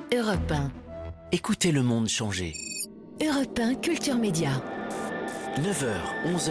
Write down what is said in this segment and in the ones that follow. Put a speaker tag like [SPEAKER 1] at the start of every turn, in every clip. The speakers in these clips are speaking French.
[SPEAKER 1] Europe 1.
[SPEAKER 2] Écoutez le monde changer.
[SPEAKER 1] Europe 1 Culture Média.
[SPEAKER 2] 9h, 11h.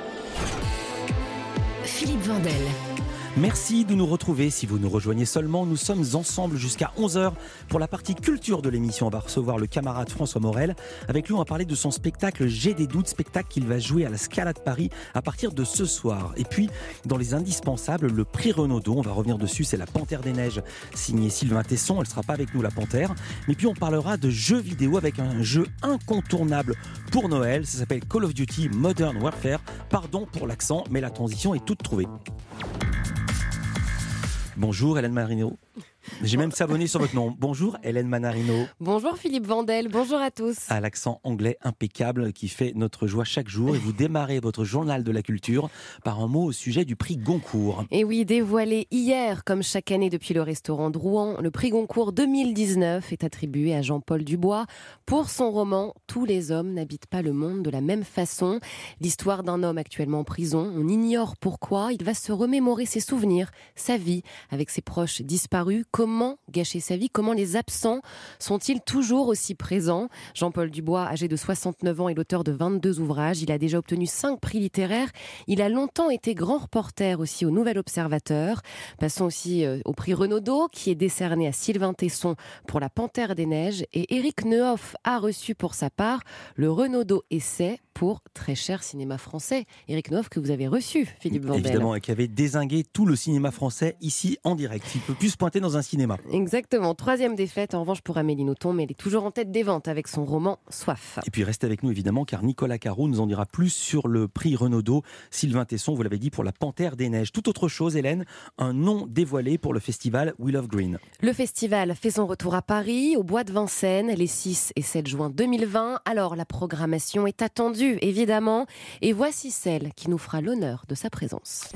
[SPEAKER 1] Philippe Vandel.
[SPEAKER 3] Merci de nous retrouver. Si vous nous rejoignez seulement, nous sommes ensemble jusqu'à 11h pour la partie culture de l'émission. On va recevoir le camarade François Morel. Avec lui, on va parler de son spectacle J'ai des doutes, spectacle qu'il va jouer à la Scala de Paris à partir de ce soir. Et puis, dans les indispensables, le prix Renaudot, on va revenir dessus, c'est la Panthère des Neiges, signée Sylvain Tesson. Elle ne sera pas avec nous, la Panthère. Mais puis, on parlera de jeux vidéo avec un jeu incontournable pour Noël. Ça s'appelle Call of Duty Modern Warfare. Pardon pour l'accent, mais la transition est toute trouvée. Bonjour Hélène Manarino. J'ai même savonné sur votre nom. Bonjour Hélène Manarino.
[SPEAKER 4] Bonjour Philippe Vandel, bonjour à tous.
[SPEAKER 3] À l'accent anglais impeccable qui fait notre joie chaque jour. Et vous démarrez votre journal de la culture par un mot au sujet du prix Goncourt.
[SPEAKER 4] Et oui, dévoilé hier, comme chaque année depuis le restaurant de Rouen, le prix Goncourt 2019 est attribué à Jean-Paul Dubois pour son roman « Tous les hommes n'habitent pas le monde de la même façon ». L'histoire d'un homme actuellement en prison, on ignore pourquoi, il va se remémorer ses souvenirs, sa vie, avec ses proches disparus. Comment gâcher sa vie? Comment les absents sont-ils toujours aussi présents? Jean-Paul Dubois, âgé de 69 ans, est l'auteur de 22 ouvrages. Il a déjà obtenu 5 prix littéraires. Il a longtemps été grand reporter aussi au Nouvel Observateur. Passons aussi au prix Renaudot, qui est décerné à Sylvain Tesson pour la Panthère des Neiges. Et Éric Neuhoff a reçu pour sa part le Renaudot Essai pour Très cher cinéma français. Éric Neuhoff que vous avez reçu, Philippe Vandel.
[SPEAKER 3] Évidemment, et qui avait dézingué tout le cinéma français ici en direct. Il ne peut plus se pointer dans un cinéma.
[SPEAKER 4] Exactement. 3e défaite en revanche pour Amélie Nothomb, mais elle est toujours en tête des ventes avec son roman Soif.
[SPEAKER 3] Et puis restez avec nous évidemment, car Nicolas Caro nous en dira plus sur le prix Renaudot. Sylvain Tesson, vous l'avez dit, pour la Panthère des Neiges. Tout autre chose, Hélène, un nom dévoilé pour le festival We Love Green.
[SPEAKER 4] Le festival fait son retour à Paris, au Bois de Vincennes, les 6 et 7 juin 2020. Alors la programmation est attendue, évidemment. Et voici celle qui nous fera l'honneur de sa présence.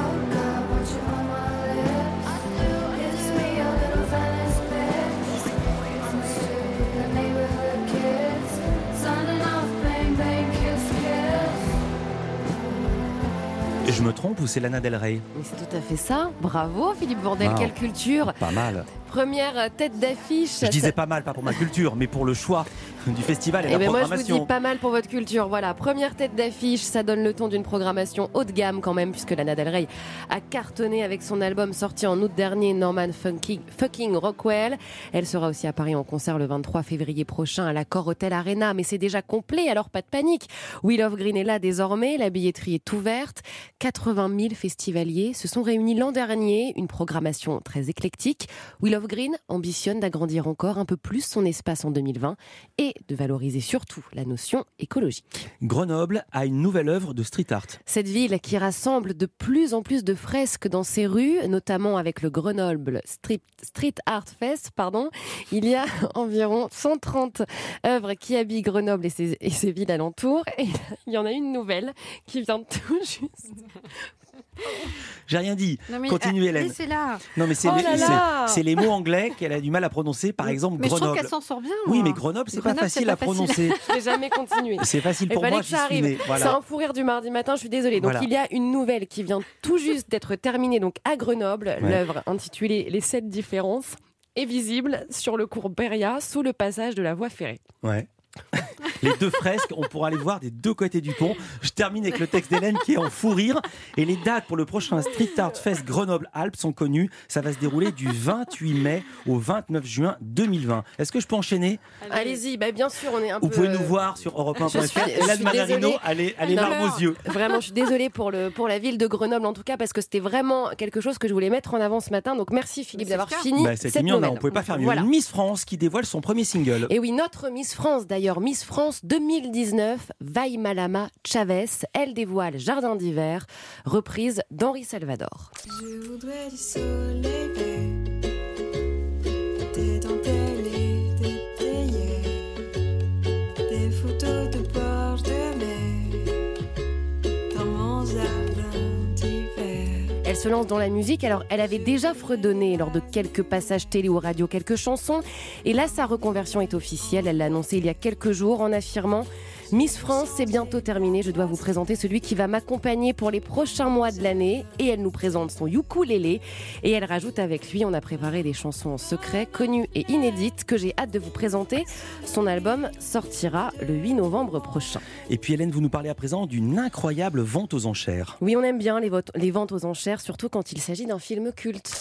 [SPEAKER 3] Et je me trompe ou c'est Lana Del Rey?
[SPEAKER 4] Mais c'est tout à fait ça. Bravo Philippe Vandel, quelle culture.
[SPEAKER 3] Pas mal.
[SPEAKER 4] Première tête d'affiche.
[SPEAKER 3] Je disais pas mal, pas pour ma culture, mais pour le choix du festival et la programmation.
[SPEAKER 4] Moi je vous dis pas mal pour votre culture. Voilà, première tête d'affiche, ça donne le ton d'une programmation haut de gamme quand même, puisque Lana Del Rey a cartonné avec son album sorti en août dernier, Norman Fucking Rockwell. Elle sera aussi à Paris en concert le 23 février prochain à l'Accor Hotel Arena, mais c'est déjà complet, alors pas de panique. We Love Green est là désormais, la billetterie est ouverte. 80 000 festivaliers se sont réunis l'an dernier, une programmation très éclectique. We Love Green ambitionne d'agrandir encore un peu plus son espace en 2020 et de valoriser surtout la notion écologique.
[SPEAKER 3] Grenoble a une nouvelle œuvre de street art.
[SPEAKER 4] Cette ville qui rassemble de plus en plus de fresques dans ses rues, notamment avec le Grenoble Street Art Fest, il y a environ 130 œuvres qui habillent Grenoble et ses villes alentours. Et il y en a une nouvelle qui vient tout juste.
[SPEAKER 3] J'ai rien dit. Continuez Hélène.
[SPEAKER 5] Laissez-la.
[SPEAKER 3] Non mais c'est les mots anglais qu'elle a du mal à prononcer. Par exemple
[SPEAKER 5] mais
[SPEAKER 3] Grenoble.
[SPEAKER 5] Je trouve qu'elle s'en sort bien.
[SPEAKER 3] Oui mais Grenoble c'est pas facile à prononcer.
[SPEAKER 4] Je vais jamais continuer.
[SPEAKER 3] C'est facile pour moi.
[SPEAKER 4] Ça arrive. Voilà. C'est un fou rire du mardi matin. Je suis désolée. Donc il y a une nouvelle qui vient tout juste d'être terminée donc à Grenoble. Ouais. L'œuvre intitulée Les 7 différences est visible sur le cours Beria sous le passage de la voie ferrée.
[SPEAKER 3] Ouais. Les deux fresques, on pourra les voir des deux côtés du pont. Je termine avec le texte d'Hélène qui est en fou rire. Et les dates pour le prochain Street Art Fest Grenoble-Alpes sont connues. Ça va se dérouler du 28 mai au 29 juin 2020. Est-ce que je peux enchaîner?
[SPEAKER 4] Allez-y, bien sûr, on est un peu...
[SPEAKER 3] Vous pouvez nous voir sur europe1.fr. Hélène Manarino, elle est larmes aux yeux.
[SPEAKER 4] Vraiment, je suis désolée pour la ville de Grenoble en tout cas, parce que c'était vraiment quelque chose que je voulais mettre en avant ce matin. Donc merci Philippe d'avoir fini cette nouvelle.
[SPEAKER 3] On ne pouvait pas faire mieux. Voilà. Une Miss France qui dévoile son premier single.
[SPEAKER 4] Et oui, notre Miss France d'ailleurs, Miss France 2019, Vaimalama Chavez. Elle dévoile Jardin d'hiver, reprise d'Henri Salvador.
[SPEAKER 6] Je voudrais du soleil vert, des dentelles et des théières, des photos de bord de mer, dans mon jardin d'hiver.
[SPEAKER 4] Elle se lance dans la musique. Alors, elle avait déjà fredonné lors de quelques passages télé ou radio, quelques chansons. Et là, sa reconversion est officielle. Elle l'a annoncé il y a quelques jours en affirmant Miss France, c'est bientôt terminé. Je dois vous présenter celui qui va m'accompagner pour les prochains mois de l'année. Et elle nous présente son ukulélé. Et elle rajoute avec lui, on a préparé des chansons en secret, connues et inédites, que j'ai hâte de vous présenter. Son album sortira le 8 novembre prochain.
[SPEAKER 3] Et puis Hélène, vous nous parlez à présent d'une incroyable vente aux enchères.
[SPEAKER 4] Oui, on aime bien les ventes aux enchères, surtout quand il s'agit d'un film culte.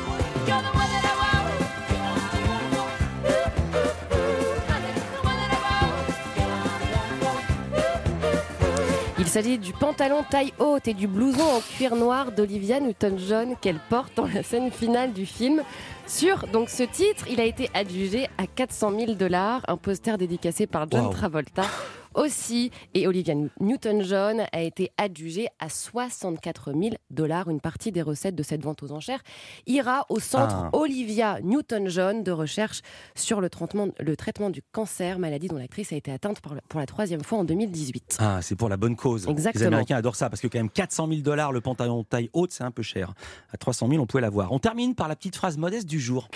[SPEAKER 4] Il s'agit du pantalon taille haute et du blouson en cuir noir d'Olivia Newton-John qu'elle porte dans la scène finale du film. Sur donc ce titre, il a été adjugé à $400,000, un poster dédicacé par John Travolta aussi. Et Olivia Newton-John a été adjugée à $64,000. Une partie des recettes de cette vente aux enchères ira au centre Olivia Newton-John de recherche sur le traitement du cancer, maladie dont l'actrice a été atteinte pour la 3e fois en 2018.
[SPEAKER 3] Ah, c'est pour la bonne cause.
[SPEAKER 4] Exactement.
[SPEAKER 3] Les Américains adorent ça parce que quand même $400,000 le pantalon taille haute, c'est un peu cher. À 300 000, on pouvait l'avoir. On termine par la petite phrase modeste du jour.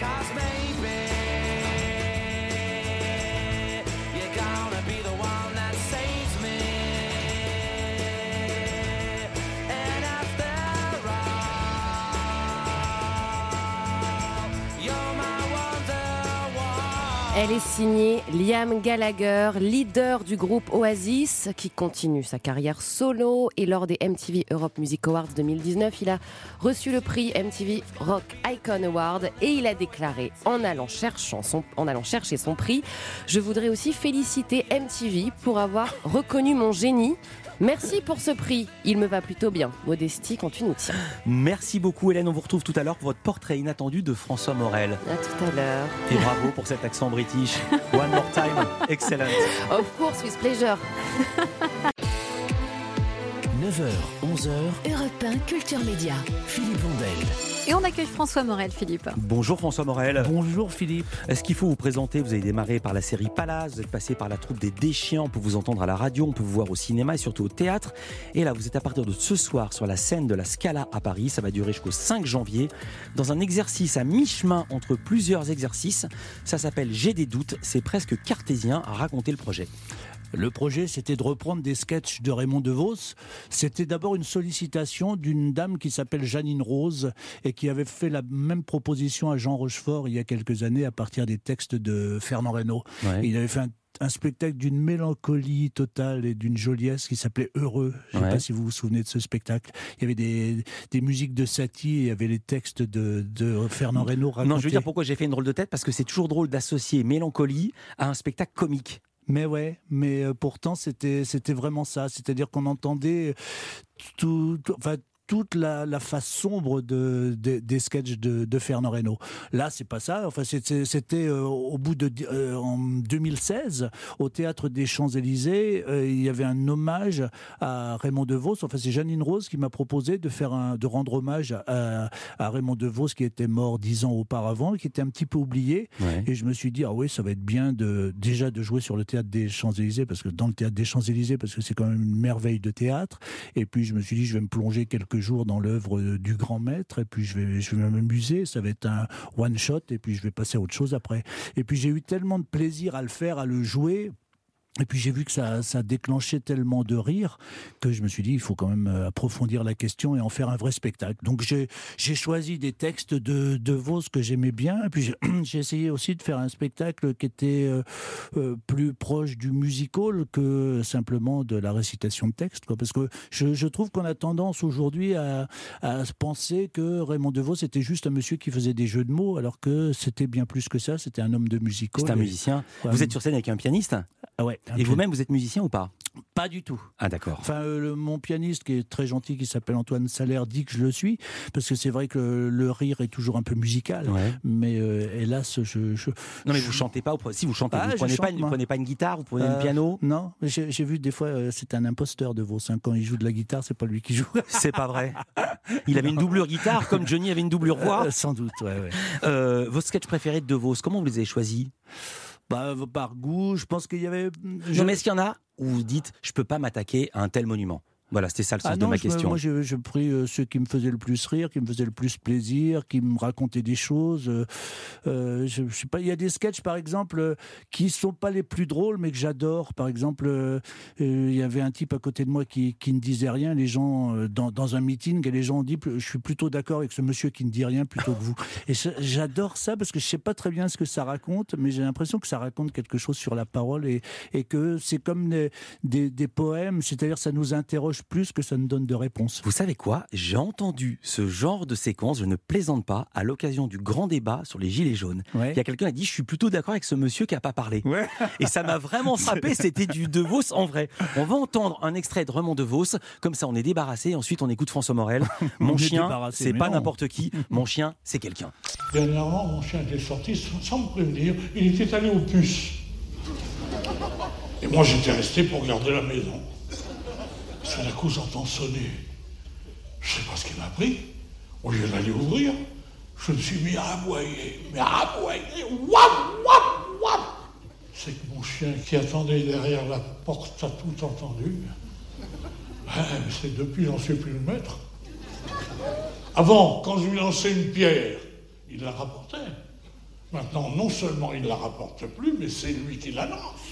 [SPEAKER 4] Elle est signée Liam Gallagher, leader du groupe Oasis, qui continue sa carrière solo. Et lors des MTV Europe Music Awards 2019, il a reçu le prix MTV Rock Icon Award et il a déclaré, en allant chercher son prix: je voudrais aussi féliciter MTV pour avoir reconnu mon génie. Merci pour ce prix, il me va plutôt bien. Modestie quand tu nous tiens.
[SPEAKER 3] Merci beaucoup Hélène, on vous retrouve tout à l'heure pour votre portrait inattendu de François Morel.
[SPEAKER 4] À tout à l'heure.
[SPEAKER 3] Et bravo pour cet accent british. One more time, excellent.
[SPEAKER 4] Of course, with pleasure.
[SPEAKER 2] 9h, 11h,
[SPEAKER 1] Europe 1 Culture Média.
[SPEAKER 2] Philippe Vandel.
[SPEAKER 5] Et on accueille François Morel, Philippe.
[SPEAKER 3] Bonjour François Morel.
[SPEAKER 7] Bonjour Philippe.
[SPEAKER 3] Est-ce qu'il faut vous présenter? Vous avez démarré par la série Palace, vous êtes passé par la troupe des Déchiens, on peut vous entendre à la radio, on peut vous voir au cinéma et surtout au théâtre. Et là, vous êtes à partir de ce soir sur la scène de la Scala à Paris, ça va durer jusqu'au 5 janvier, dans un exercice à mi-chemin entre plusieurs exercices. Ça s'appelle J'ai des doutes, c'est presque cartésien. Racontez le projet.
[SPEAKER 7] Le projet, c'était de reprendre des sketchs de Raymond DeVos. C'était d'abord une sollicitation d'une dame qui s'appelle Jeannine Rose et qui avait fait la même proposition à Jean Rochefort il y a quelques années à partir des textes de Fernand Reynaud. Ouais. Il avait fait un spectacle d'une mélancolie totale et d'une joliesse qui s'appelait Heureux. Je ne sais pas si vous vous souvenez de ce spectacle. Il y avait des musiques de Satie et il y avait les textes de Fernand Reynaud racontés.
[SPEAKER 3] Non, je veux dire pourquoi j'ai fait une drôle de tête, parce que c'est toujours drôle d'associer mélancolie à un spectacle comique.
[SPEAKER 7] Mais pourtant c'était vraiment ça, c'est-à-dire qu'on entendait toute la face sombre des sketchs de Fernand Reynaud. Là, c'est pas ça. Enfin, c'était au bout en 2016, au Théâtre des Champs-Élysées, il y avait un hommage à Raymond DeVos. Enfin, c'est Jeannine Rose qui m'a proposé de rendre hommage à Raymond DeVos, qui était mort 10 ans auparavant, qui était un petit peu oublié. Ouais. Et je me suis dit, ah oui, ça va être bien déjà de jouer sur le Théâtre des Champs-Élysées, parce que dans le Théâtre des Champs-Élysées, parce que c'est quand même une merveille de théâtre. Et puis, je me suis dit, je vais me plonger quelques jours dans l'œuvre du grand maître, et puis je vais m'amuser, ça va être un one shot, et puis je vais passer à autre chose après. Et puis j'ai eu tellement de plaisir à le faire, à le jouer. Et puis j'ai vu que ça déclenchait tellement de rire que je me suis dit, il faut quand même approfondir la question et en faire un vrai spectacle. Donc j'ai choisi des textes de Vos que j'aimais bien, et puis j'ai essayé aussi de faire un spectacle qui était plus proche du musical que simplement de la récitation de texte, quoi. Parce que je trouve qu'on a tendance aujourd'hui à penser que Raymond DeVos était juste un monsieur qui faisait des jeux de mots, alors que c'était bien plus que ça, c'était un homme de musical.
[SPEAKER 3] C'est un musicien. Ouais. Vous êtes sur scène avec un pianiste ?
[SPEAKER 7] Ah ouais.
[SPEAKER 3] Et vous-même, vous êtes musicien ou pas ?
[SPEAKER 7] Pas du tout.
[SPEAKER 3] Ah d'accord.
[SPEAKER 7] Enfin, mon pianiste qui est très gentil, qui s'appelle Antoine Salaire, dit que je le suis, parce que c'est vrai que le rire est toujours un peu musical. Ouais. Mais hélas,
[SPEAKER 3] Non mais vous chantez pas. Si vous chantez, vous prenez pas une guitare, vous prenez un piano.
[SPEAKER 7] Non, j'ai vu des fois, c'est un imposteur de Vos. Quand il joue de la guitare, c'est pas lui qui joue.
[SPEAKER 3] C'est pas vrai. Il avait une doublure guitare, comme Johnny avait une doublure voix.
[SPEAKER 7] Sans doute, ouais.
[SPEAKER 3] Vos sketchs préférés de DeVos, comment vous les avez choisis ?
[SPEAKER 7] Par goût, je pense qu'il y avait...
[SPEAKER 3] Non mais est-ce qu'il y en a où vous dites, je peux pas m'attaquer à un tel monument ? Voilà, c'était ça le sens
[SPEAKER 7] Ah
[SPEAKER 3] de
[SPEAKER 7] non,
[SPEAKER 3] ma question.
[SPEAKER 7] moi je pris ceux qui me faisaient le plus rire, qui me faisaient le plus plaisir, qui me racontaient des choses. Je sais pas, il y a des sketchs par exemple qui sont pas les plus drôles, mais que j'adore. Par exemple, il y avait un type à côté de moi qui ne disait rien. Les gens dans un meeting, et les gens ont dit je suis plutôt d'accord avec ce monsieur qui ne dit rien plutôt que vous. Et j'adore ça parce que je sais pas très bien ce que ça raconte, mais j'ai l'impression que ça raconte quelque chose sur la parole et que c'est comme des poèmes, c'est-à-dire ça nous interroge plus que ça ne donne de réponse.
[SPEAKER 3] Vous savez quoi ? J'ai entendu ce genre de séquence, je ne plaisante pas, à l'occasion du grand débat sur les gilets jaunes.
[SPEAKER 7] Ouais.
[SPEAKER 3] Il y a quelqu'un qui a dit « Je suis plutôt d'accord avec ce monsieur qui n'a pas parlé
[SPEAKER 7] Ouais. ».
[SPEAKER 3] Et ça m'a vraiment frappé, c'était du De Vos en vrai. On va entendre un extrait de Raymond De Vos, comme ça on est débarrassé, ensuite on écoute François Morel. Mon
[SPEAKER 7] On est
[SPEAKER 3] chien,
[SPEAKER 7] débarrassé,
[SPEAKER 3] c'est
[SPEAKER 7] mais
[SPEAKER 3] pas
[SPEAKER 7] non.
[SPEAKER 3] n'importe qui, mon chien, c'est quelqu'un.
[SPEAKER 8] Dernièrement, mon chien était sorti sans me prévenir. Il était allé aux puces. Et moi, j'étais resté pour garder la maison. Tout d'un coup, j'entends sonner. Je sais pas ce qui m'a pris. Au lieu d'aller ouvrir, je me suis mis à aboyer. Mais à aboyer, wap, wap, wap. C'est que mon chien qui attendait derrière la porte a tout entendu. Mais c'est depuis, j'en sais plus le maître. Avant, quand je lui lançais une pierre, il la rapportait. Maintenant, non seulement il la rapporte plus, mais c'est lui qui la lance.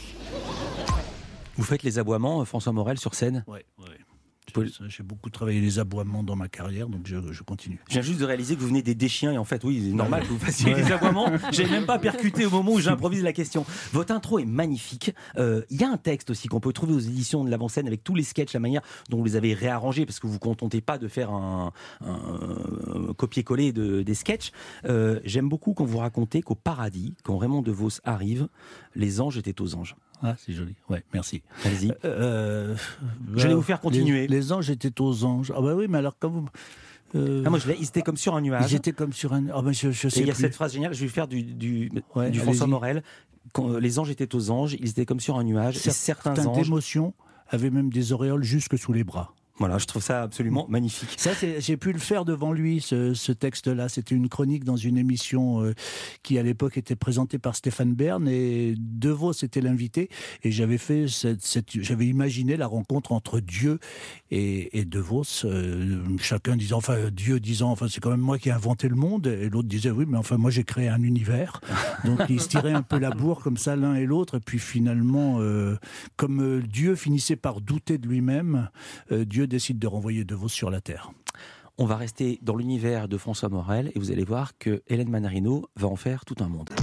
[SPEAKER 3] Vous faites les aboiements, François Morel, sur scène ?
[SPEAKER 7] Ouais.
[SPEAKER 3] Paul-
[SPEAKER 7] J'ai beaucoup travaillé les aboiements dans ma carrière, donc je continue.
[SPEAKER 3] Je viens juste de réaliser que vous venez des chiens et en fait, oui, c'est normal que vous fassiez les aboiements. J'ai même pas percuté au moment où j'improvise la question. Votre intro est magnifique. Il y a un texte aussi qu'on peut trouver aux éditions de l'Avant-Scène avec tous les sketchs, la manière dont vous les avez réarrangés parce que vous vous contentez pas de faire un copier-coller des sketchs. J'aime beaucoup quand vous racontez qu'au paradis, quand Raymond De Vos arrive, les anges étaient aux anges.
[SPEAKER 7] Ah, c'est joli. Ouais, merci.
[SPEAKER 3] Allez-y. J'allais vous faire continuer.
[SPEAKER 7] Les anges étaient aux anges. Ah bah oui, mais alors quand vous...
[SPEAKER 3] Ah, moi, ils étaient comme sur un nuage.
[SPEAKER 7] Ils étaient comme sur un... Ah bah je
[SPEAKER 3] Et
[SPEAKER 7] sais
[SPEAKER 3] il y a
[SPEAKER 7] plus.
[SPEAKER 3] cette phrase géniale, je vais faire du
[SPEAKER 7] Ouais,
[SPEAKER 3] François
[SPEAKER 7] allez-y.
[SPEAKER 3] Morel. Quand les anges étaient aux anges, ils étaient comme sur un nuage. Et certains anges.
[SPEAKER 7] d'émotions avaient même des auréoles jusque sous les bras.
[SPEAKER 3] Voilà, je trouve ça absolument magnifique.
[SPEAKER 7] Ça, j'ai pu le faire devant lui, ce texte-là. C'était une chronique dans une émission qui, à l'époque, était présentée par Stéphane Bern, et De Vos était l'invité. Et j'avais fait j'avais imaginé la rencontre entre Dieu et De Vos. Chacun disant, enfin, Dieu disant, enfin, c'est quand même moi qui ai inventé le monde. Et l'autre disait, oui, mais enfin, moi, j'ai créé un univers. Donc, ils se tiraient un peu la bourre comme ça, l'un et l'autre. Et puis, finalement, comme Dieu finissait par douter de lui-même, Dieu décide de renvoyer De Vos sur la Terre.
[SPEAKER 3] On va rester dans l'univers de François Morel et vous allez voir que Hélène Manarino va en faire tout un monde.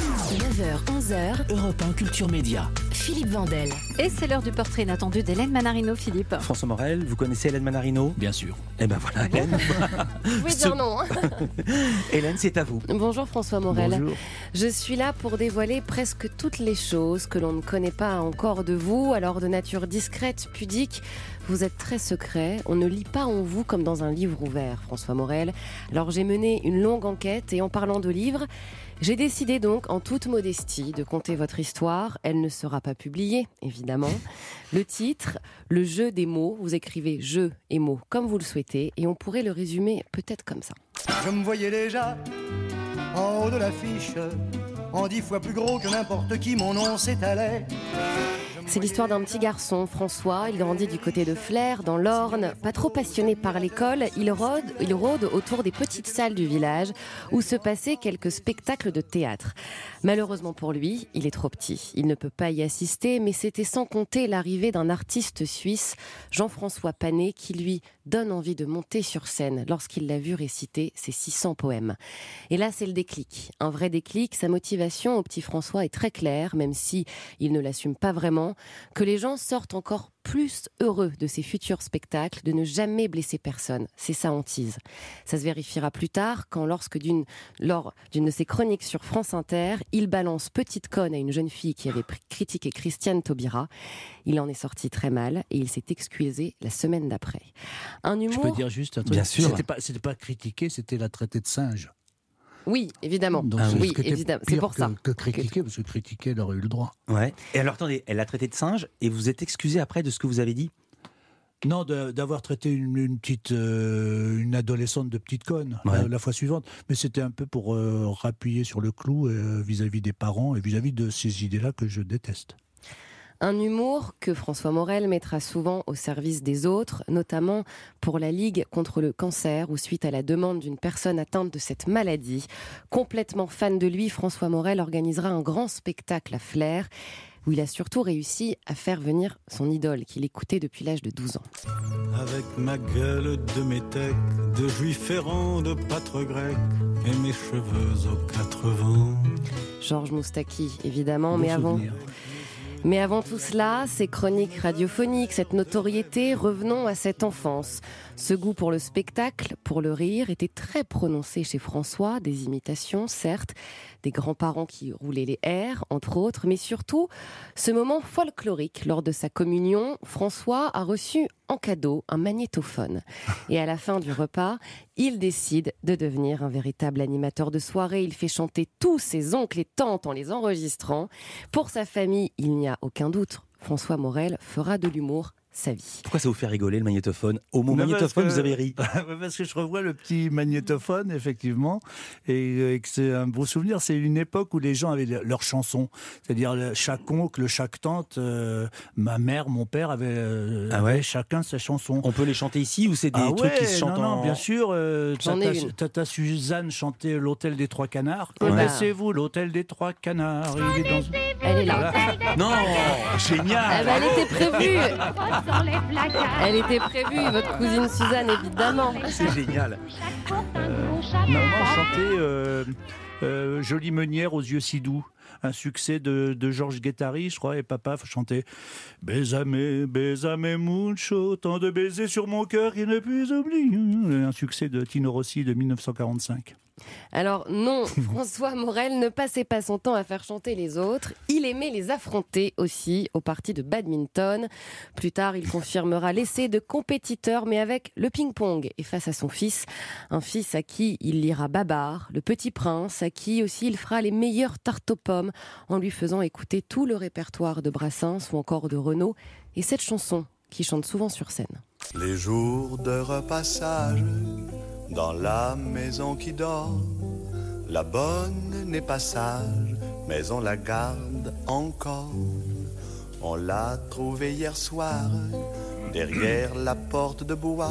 [SPEAKER 1] 9h, 11h,
[SPEAKER 2] Europe 1 Culture Média.
[SPEAKER 1] Philippe Vandel.
[SPEAKER 5] Et c'est l'heure du portrait inattendu d'Hélène Manarino, Philippe.
[SPEAKER 3] François Morel, vous connaissez Hélène Manarino ?
[SPEAKER 7] Bien sûr.
[SPEAKER 3] Eh ben voilà, Hélène.
[SPEAKER 4] Vous pouvez dire non.
[SPEAKER 3] Hélène, c'est à vous.
[SPEAKER 4] Bonjour François Morel.
[SPEAKER 7] Bonjour.
[SPEAKER 4] Je suis là pour dévoiler presque toutes les choses que l'on ne connaît pas encore de vous. Alors de nature discrète, pudique, vous êtes très secret. On ne lit pas en vous comme dans un livre ouvert, François Morel. Alors j'ai mené une longue enquête et en parlant de livres, j'ai décidé donc en toute modestie de conter votre histoire. Elle ne sera pas publiée, évidemment. Le titre, le jeu des mots. Vous écrivez jeu et mots comme vous le souhaitez et on pourrait le résumer peut-être comme ça.
[SPEAKER 9] Je me voyais déjà en haut de l'affiche, en 10 fois plus gros que n'importe qui, mon nom s'étalait.
[SPEAKER 4] C'est l'histoire d'un petit garçon, François. Il grandit du côté de Flers, dans l'Orne. Pas trop passionné par l'école, il rôde autour des petites salles du village où se passaient quelques spectacles de théâtre. Malheureusement pour lui, il est trop petit. Il ne peut pas y assister, mais c'était sans compter l'arrivée d'un artiste suisse, Jean-François Panet, qui lui donne envie de monter sur scène lorsqu'il l'a vu réciter ses 600 poèmes. Et là, c'est le déclic. Un vrai déclic. Sa motivation au petit François est très claire, même si il ne l'assume pas vraiment, que les gens sortent encore plus heureux de ses futurs spectacles, de ne jamais blesser personne. C'est sa hantise. Ça se vérifiera plus tard quand, lors d'une de ses chroniques sur France Inter, il balance petite conne à une jeune fille qui avait critiqué Christiane Taubira. Il en est sorti très mal et il s'est excusé la semaine d'après. Un humour...
[SPEAKER 7] Je peux dire juste un truc.
[SPEAKER 3] Bien sûr.
[SPEAKER 7] C'était pas critiqué, c'était la traiter de singe.
[SPEAKER 4] Oui, évidemment.
[SPEAKER 7] Donc,
[SPEAKER 4] oui,
[SPEAKER 7] ce qui était
[SPEAKER 4] évidemment. C'est
[SPEAKER 7] pire
[SPEAKER 4] pour ça.
[SPEAKER 7] que critiquer, parce que critiquer, elle aurait eu le droit.
[SPEAKER 3] Ouais. Et alors attendez, elle l'a traité de singe et vous êtes excusé après de ce que vous avez dit ?
[SPEAKER 7] Non, d'avoir traité une adolescente de petite conne
[SPEAKER 3] Ouais.
[SPEAKER 7] la fois suivante. Mais c'était un peu pour rappuyer sur le clou vis-à-vis des parents et vis-à-vis de ces idées-là que je déteste.
[SPEAKER 4] Un humour que François Morel mettra souvent au service des autres, notamment pour la Ligue contre le cancer ou suite à la demande d'une personne atteinte de cette maladie. Complètement fan de lui, François Morel organisera un grand spectacle à Flers, où il a surtout réussi à faire venir son idole, qu'il écoutait depuis l'âge de 12 ans.
[SPEAKER 10] Avec ma gueule de métèque, de juif errant, de pâtre grec, et mes cheveux aux 4 vents.
[SPEAKER 4] Georges Moustaki, évidemment, mais avant tout cela, ces chroniques radiophoniques, cette notoriété, revenons à cette enfance. Ce goût pour le spectacle, pour le rire, était très prononcé chez François, des imitations, certes, des grands-parents qui roulaient les airs, entre autres, mais surtout, ce moment folklorique. Lors de sa communion, François a reçu en cadeau un magnétophone. Et à la fin du repas, il décide de devenir un véritable animateur de soirée. Il fait chanter tous ses oncles et tantes en les enregistrant. Pour sa famille, il n'y a aucun doute, François Morel fera de l'humour sa vie.
[SPEAKER 3] Pourquoi ça vous fait rigoler le magnétophone ? Au mot magnétophone, vous avez ri.
[SPEAKER 7] Parce que je revois le petit magnétophone, effectivement, et que c'est un beau souvenir. C'est une époque où les gens avaient leurs chansons. C'est-à-dire chaque oncle, chaque tante, ma mère, mon père avaient chacun sa chanson.
[SPEAKER 3] On peut les chanter ici ou c'est des trucs qui se chantent
[SPEAKER 7] Non, bien sûr. Tata Suzanne chantait l'Hôtel des Trois Canards. Connaissez-vous l'Hôtel des Trois Canards ?
[SPEAKER 4] Elle est là.
[SPEAKER 3] Non, génial.
[SPEAKER 4] Elle était prévue. Elle était prévue, votre cousine Suzanne, évidemment.
[SPEAKER 3] C'est génial.
[SPEAKER 7] Maman chantait Jolie meunière aux yeux si doux, un succès de Georges Guettari, je crois, et papa chantait Bésame mucho, tant de baisers sur mon cœur qu'il ne puis oublier. Un succès de Tino Rossi de 1945.
[SPEAKER 4] Alors non, François Morel ne passait pas son temps à faire chanter les autres. Il aimait les affronter aussi aux parties de badminton. Plus tard, il confirmera l'essai de compétiteur, mais avec le ping-pong. Et face à son fils, un fils à qui il lira Babar, le Petit Prince, à qui aussi il fera les meilleures tartes aux pommes, en lui faisant écouter tout le répertoire de Brassens ou encore de Renaud, et cette chanson qu'il chante souvent sur scène.
[SPEAKER 11] Les jours de repassage dans la maison qui dort, la bonne n'est pas sage, mais on la garde encore. On l'a trouvée hier soir, derrière la porte de bois,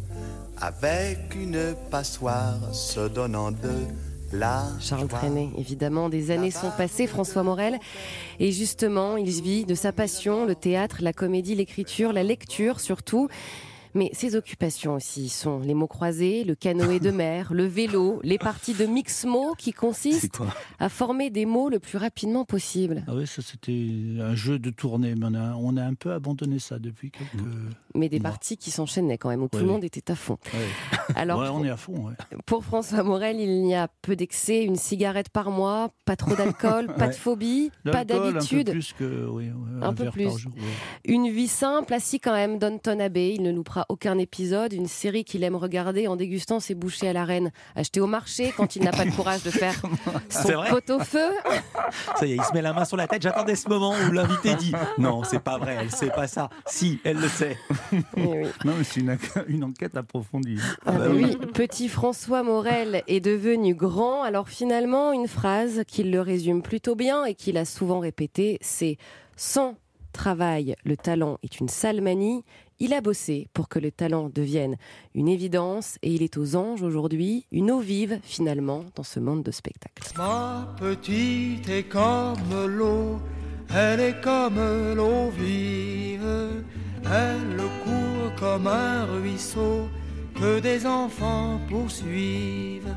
[SPEAKER 11] avec une passoire se donnant de la
[SPEAKER 4] Charles Trenet, évidemment, des années sont passées, François Morel, et justement, il vit de sa passion, le théâtre, la comédie, l'écriture, la lecture surtout. Mais ses occupations aussi sont les mots croisés, le canoë de mer, le vélo, les parties de mix-mots qui consistent à former des mots le plus rapidement possible.
[SPEAKER 7] Ah oui, ça c'était un jeu de tournée, mais on a un peu abandonné ça depuis quelques
[SPEAKER 4] Mais des parties qui s'enchaînaient quand même, où tout le monde était à fond. Alors,
[SPEAKER 7] on est à fond.
[SPEAKER 4] Pour François Morel, il y a peu d'excès, une cigarette par mois, pas trop d'alcool, pas de phobie, pas d'habitude.
[SPEAKER 7] Un peu plus que un
[SPEAKER 4] peu
[SPEAKER 7] verre
[SPEAKER 4] plus.
[SPEAKER 7] par jour.
[SPEAKER 4] Une vie simple, assis quand même, Downton Abbey, il ne loupera aucun épisode, une série qu'il aime regarder en dégustant ses bouchées à la reine, achetées au marché quand il n'a pas le courage de faire son pot-au-feu.
[SPEAKER 3] Ça y est, il se met la main sur la tête. J'attendais ce moment où l'invité dit non, c'est pas vrai, elle sait pas ça. Si, elle le sait.
[SPEAKER 4] Oui.
[SPEAKER 7] Non, mais c'est une enquête approfondie.
[SPEAKER 4] Oui, petit François Morel est devenu grand. Alors finalement, une phrase qui le résume plutôt bien et qu'il a souvent répétée, c'est « Sans travail, le talent est une sale manie ». Il a bossé pour que le talent devienne une évidence et il est aux anges aujourd'hui, une eau vive finalement dans ce monde de spectacle.
[SPEAKER 9] Ma petite est comme l'eau, elle est comme l'eau vive, elle court comme un ruisseau que des enfants poursuivent.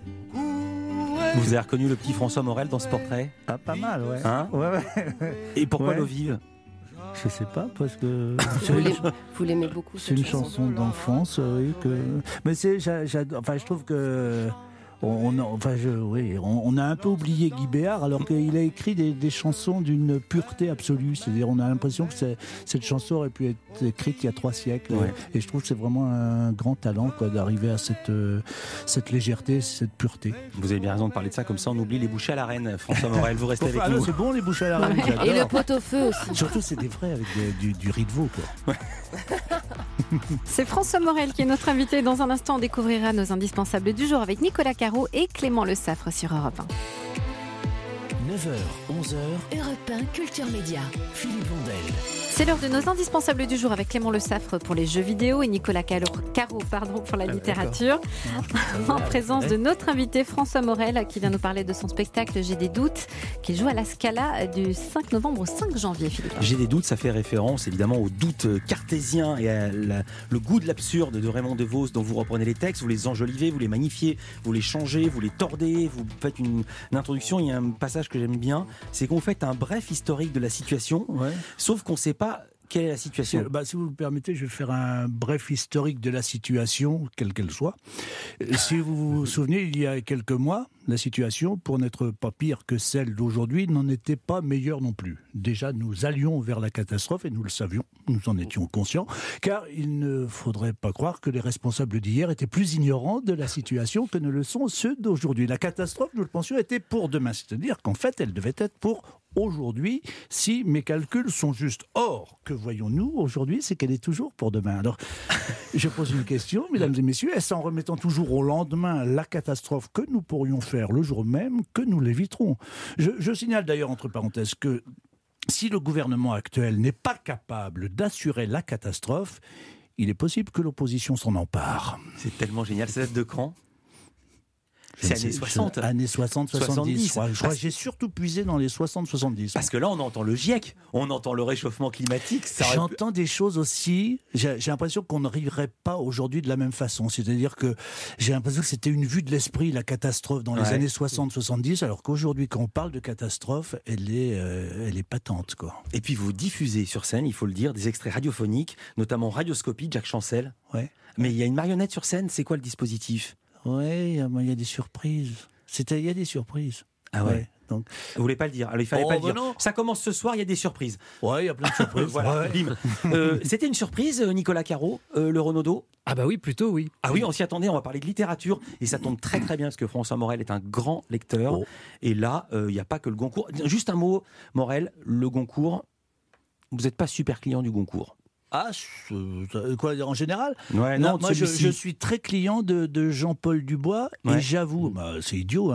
[SPEAKER 3] Vous avez reconnu le petit François Morel dans ce portrait ?
[SPEAKER 7] Ah, pas mal, ouais.
[SPEAKER 3] Hein ?
[SPEAKER 7] Ouais.
[SPEAKER 3] Et pourquoi l'eau vive ?
[SPEAKER 7] Je sais pas, parce que
[SPEAKER 4] vous l'aimez beaucoup.
[SPEAKER 7] C'est une chanson d'enfance, oui. Mais je trouve que on a un peu oublié Guy Béard, alors qu'il a écrit des chansons d'une pureté absolue. C'est-à-dire, on a l'impression que cette chanson aurait pu être écrite il y a 3 siècles. Ouais. Et je trouve que c'est vraiment un grand talent, d'arriver à cette légèreté, cette pureté.
[SPEAKER 3] Vous avez bien raison de parler de ça, comme ça on oublie les bouchées à la reine. François Morel, vous restez avec nous.
[SPEAKER 7] C'est bon, les bouchées à la reine.
[SPEAKER 4] Et le pot-au-feu aussi.
[SPEAKER 7] Surtout, c'est des vrais avec du riz de veau, quoi.
[SPEAKER 5] C'est François Morel qui est notre invité. Dans un instant, on découvrira nos indispensables du jour avec Nicolas Caro et Clément Le Saffre sur Europe 1.
[SPEAKER 2] 9h, 11h,
[SPEAKER 1] Europe 1 Culture Média.
[SPEAKER 2] Philippe Vandel.
[SPEAKER 5] C'est l'heure de nos indispensables du jour avec Clément Le Saffre pour les jeux vidéo et Nicolas Caro pour la littérature. En présence de notre invité François Morel qui vient nous parler de son spectacle J'ai des doutes qu'il joue à la Scala du 5 novembre au 5 janvier. Philippe.
[SPEAKER 3] J'ai des doutes, ça fait référence évidemment aux doutes cartésiens et à le goût de l'absurde de Raymond DeVos dont vous reprenez les textes, vous les enjolivez, vous les magnifiez, vous les changez, vous les tordez, vous faites une introduction. Il y a un passage que j'aime bien, c'est qu'on fait un bref historique de la situation, sauf qu'on ne sait pas quelle est la situation.
[SPEAKER 7] Si vous me permettez, je vais faire un bref historique de la situation, quelle qu'elle soit. Si vous vous souvenez, il y a quelques mois, la situation, pour n'être pas pire que celle d'aujourd'hui, n'en était pas meilleure non plus. Déjà, nous allions vers la catastrophe et nous le savions, nous en étions conscients, car il ne faudrait pas croire que les responsables d'hier étaient plus ignorants de la situation que ne le sont ceux d'aujourd'hui. La catastrophe, nous le pensions, était pour demain, c'est-à-dire qu'en fait, elle devait être pour aujourd'hui, si mes calculs sont justes. Or, que voyons-nous aujourd'hui, c'est qu'elle est toujours pour demain. Alors, je pose une question, mesdames et messieurs, est-ce en remettant toujours au lendemain la catastrophe que nous pourrions faire le jour même que nous l'éviterons ? Je signale d'ailleurs, entre parenthèses, que si le gouvernement actuel n'est pas capable d'assurer la catastrophe, il est possible que l'opposition s'en empare.
[SPEAKER 3] C'est tellement génial, ça date de quand ? C'est années 60.
[SPEAKER 7] Années 60, 70. Je crois que j'ai surtout puisé dans les 60-70.
[SPEAKER 3] Parce que là, on entend le GIEC, on entend le réchauffement climatique.
[SPEAKER 7] J'entends des choses aussi. J'ai l'impression qu'on n'arriverait pas aujourd'hui de la même façon. C'est-à-dire que j'ai l'impression que c'était une vue de l'esprit, la catastrophe, dans les années 60-70, alors qu'aujourd'hui, quand on parle de catastrophe, elle est patente, quoi.
[SPEAKER 3] Et puis, vous diffusez sur scène, il faut le dire, des extraits radiophoniques, notamment Radioscopie, Jacques Chancel.
[SPEAKER 7] Ouais.
[SPEAKER 3] Mais il y a une marionnette sur scène, c'est quoi le dispositif ?
[SPEAKER 7] Oui, il y a des surprises. Il y a des surprises.
[SPEAKER 3] Ah ouais. Donc... Vous voulez pas le dire ? Alors il fallait pas le dire.
[SPEAKER 7] Non.
[SPEAKER 3] Ça commence ce soir, il y a des surprises.
[SPEAKER 7] Ouais, il y a plein de surprises.
[SPEAKER 3] Voilà, bim. C'était une surprise, Nicolas Caro, le Renaudot ?
[SPEAKER 12] Ah bah oui, plutôt oui.
[SPEAKER 3] Ah oui, on s'y attendait, on va parler de littérature. Et ça tombe très très bien parce que François Morel est un grand lecteur. Oh. Et là, il n'y a pas que le Goncourt. Juste un mot, Morel, le Goncourt, vous n'êtes pas super client du Goncourt ?
[SPEAKER 7] Ah, quoi dire en général ?
[SPEAKER 3] Ouais,
[SPEAKER 7] non, moi je suis très client de Jean-Paul Dubois et j'avoue, c'est idiot, hein,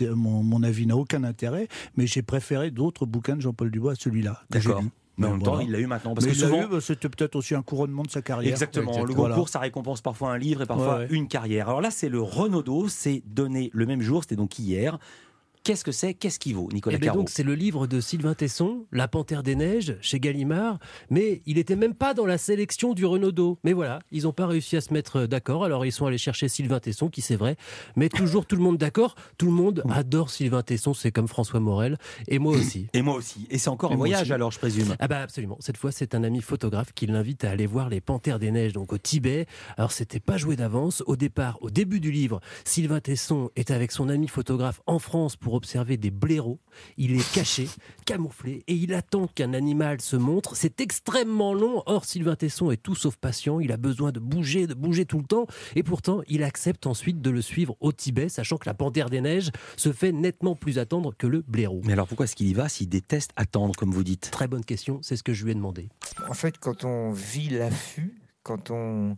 [SPEAKER 7] mon avis n'a aucun intérêt, mais j'ai préféré d'autres bouquins de Jean-Paul Dubois à celui-là.
[SPEAKER 3] D'accord. Mais en même temps, il l'a eu maintenant. Parce que souvent,
[SPEAKER 7] c'était peut-être aussi un couronnement de sa carrière.
[SPEAKER 3] Exactement. Le Goncourt, ça récompense parfois un livre et parfois une carrière. Alors là, c'est le Renaudot, c'est donné le même jour, c'était donc hier. Qu'est-ce que c'est ? Qu'est-ce qui vaut, Nicolas Caro ?
[SPEAKER 12] Donc, c'est le livre de Sylvain Tesson, La Panthère des Neiges, chez Gallimard. Mais il n'était même pas dans la sélection du Renaudot. Mais voilà, ils n'ont pas réussi à se mettre d'accord. Alors, ils sont allés chercher Sylvain Tesson, qui c'est vrai, mais toujours tout le monde d'accord. Tout le monde adore Sylvain Tesson, c'est comme François Morel. Et moi aussi.
[SPEAKER 3] Et moi aussi. Et c'est encore un voyage, alors, je présume.
[SPEAKER 12] Ah bah absolument. Cette fois, c'est un ami photographe qui l'invite à aller voir les Panthères des Neiges, donc au Tibet. Alors, c'était pas joué d'avance. Au début du livre, Sylvain Tesson est avec son ami photographe en France pour observer des blaireaux. Il est caché, camouflé, et il attend qu'un animal se montre. C'est extrêmement long. Or, Sylvain Tesson est tout sauf patient. Il a besoin de bouger tout le temps. Et pourtant, il accepte ensuite de le suivre au Tibet, sachant que la Panthère des Neiges se fait nettement plus attendre que le blaireau.
[SPEAKER 3] Mais alors, pourquoi est-ce qu'il y va s'il déteste attendre, comme vous dites ?
[SPEAKER 12] Très bonne question. C'est ce que je lui ai demandé.
[SPEAKER 13] En fait, quand on vit l'affût, quand on